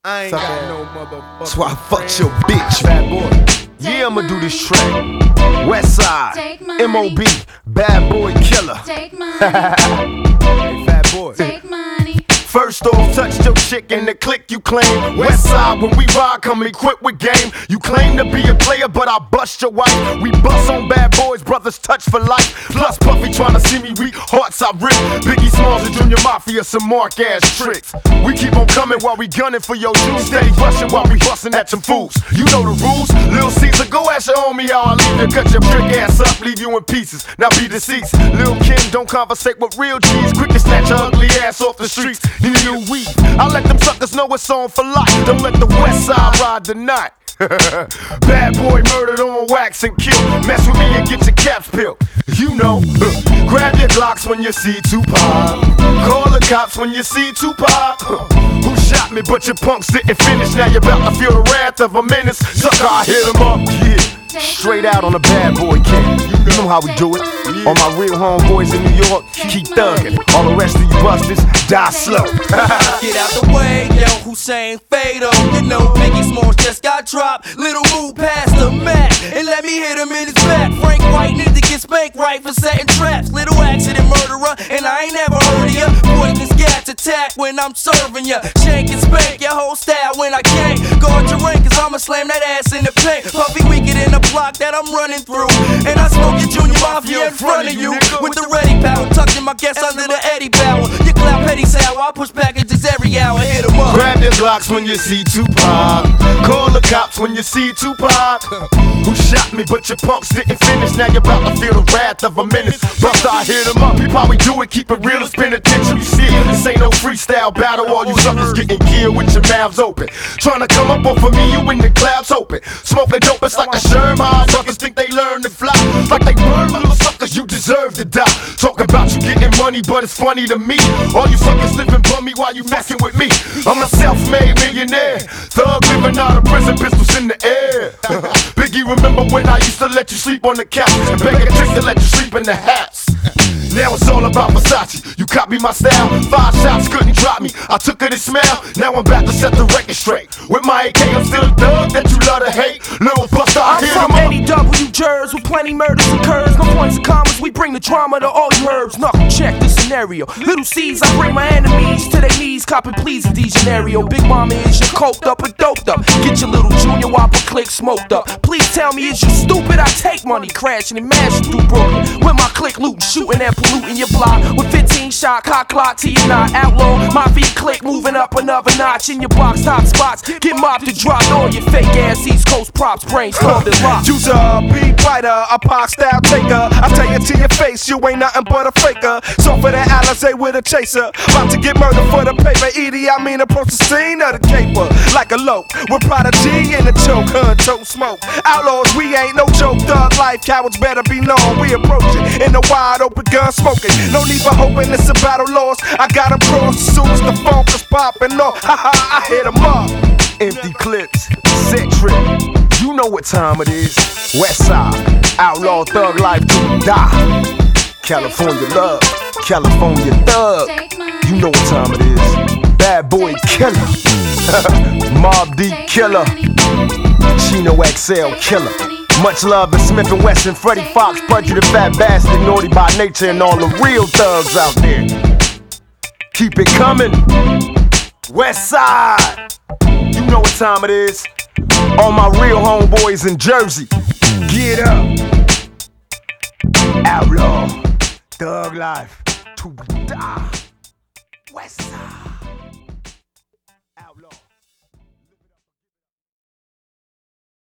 I ain't got no motherfucker. That's why I fucked your bitch. Bad boy. Yeah, I'ma do this track. West Side, M.O.B., Bad Boy Killer. Take money, Hey, fat boy. take money. First off, touch your chick in the click you claim. West Side, when we ride, come equipped with game. You claim to be a player, but I bust your wife. We bust on bad boys, brothers touch for life. Plus Puffy tryna see me weak, hearts I rip. Biggie Smalls and Junior Mafia, some mark ass tricks. We keep on coming while we gunning for your juice. Steady rushing while we busting at some fools. You know the rules. Lil Caesar, go ask your homie how I leave you. Cut your trick ass up, leave you in pieces. Now be deceased. Lil Kim, don't conversate with real G's. Quick to snatch your ugly ass off the streets. You new weed. I let them suckers know it's on for life. Don't let the West Side ride the night. Bad boy murdered on wax and kill. Mess with me and get your caps peeled. You know, grab your Glocks when you see Tupac. Call the cops when you see Tupac. Who shot me but your punks didn't finish. Now you're about to feel the wrath of a menace. Sucker, I hit him up, yeah. Straight out on a bad boy king. You know how we do it. All my real homeboys in New York, keep thuggin'. All the rest of you busters, die slow. Get out the way, yo, Hussein Fatal. You know Biggie Smalls just got dropped. Little move past the Mac and let me hit him in his back. Frank White need to get spanked right for setting traps. Little accident murderer, and I ain't never heard of ya. Poisonous gas attack when I'm serving ya. Shank and spank your whole style when I can't. Guard your rank, cause I'ma slam that ass in the paint. Puffy weaker than the block that I'm running through. And I smoke your Junior Mafia in front of you. With the ready power, tucking my guests under the Eddie Bauer. You clap petty sour, I push packages every hour, hit 'em up. Grab your Glocks when you see Tupac. Call the cops when you see Tupac. Who shot me but your punks didn't finish. Now you're about to feel the wrath of a menace. Buster, I hit 'em up. People how we do it, keep it real, it's penitentiary. See, this ain't no freestyle battle. All you suckers getting killed with your mouths open. Trying to come up off of me, you in the clouds open. Smoking dope, it's like a Sherm. How suckers think they learn to fly. Like they burn, little suckers, you deserve to die. Talk about you getting money, but it's funny to me. All you suckers living bummy while you messing with me. I'm a self-made millionaire. Thug living out of prison, pistols in the air. Biggie, remember when I used to let you sleep on the couch and beg a trick to let you sleep in the house? Now it's all about Versace. You copy my style. 5 shots couldn't drop me. I took it and smell. Now I'm about to set the record straight. With my AK, I'm still a thug that you love to hate. Little Buster, I hit him I'm up. from NEW Jers with plenty murders and curves. No points and commas, we bring the drama to all you herbs. Knuckle check the scenario. Little C's, I bring my enemies to their knees. Copping please in DeGenerio. Big mama, is you coked up or doped up? Get your little Junior Whopper click smoked up. Please tell me, is you stupid? I take money crashing and mashing through Brooklyn. With my click looting, shooting and polluting your block. With 15 shot, cock clock till you're not outlaw. My feet click, moving up another notch in your box top spots. Get mobbed to drop all your fake ass East Coast props. Brains called and locked. You's a beat writer, a pop style taker. I tell you to your face, you ain't nothing but a faker. So for that Alizé with a chaser, about to get murdered for the paper. Edie, I mean approach the scene of the caper like a lope with Prodigy in the choke, hood choke smoke. Outlaws, we ain't no joke. Thug life, cowards better be known. We approaching in the wide open gun smoking. No need for hoping it's a battle lost. I got 'em crossed as soon as the funk is popping off. Ha ha, I hit 'em up. Empty clips, set trip. You know what time it is. West Side, outlaw thug life to die. California love, California thug. You know what time it is. Bad boy killer. Mob D killer. Chino XL killer. Much love to Smith & Wesson, Freddie Fox, Pudgy the Fat Bastard, Naughty by Nature, and all the real thugs out there. Keep it coming. West Side. You know what time it is. All my real homeboys in Jersey. Get up. Outlaw. Thug life. To die. West Side.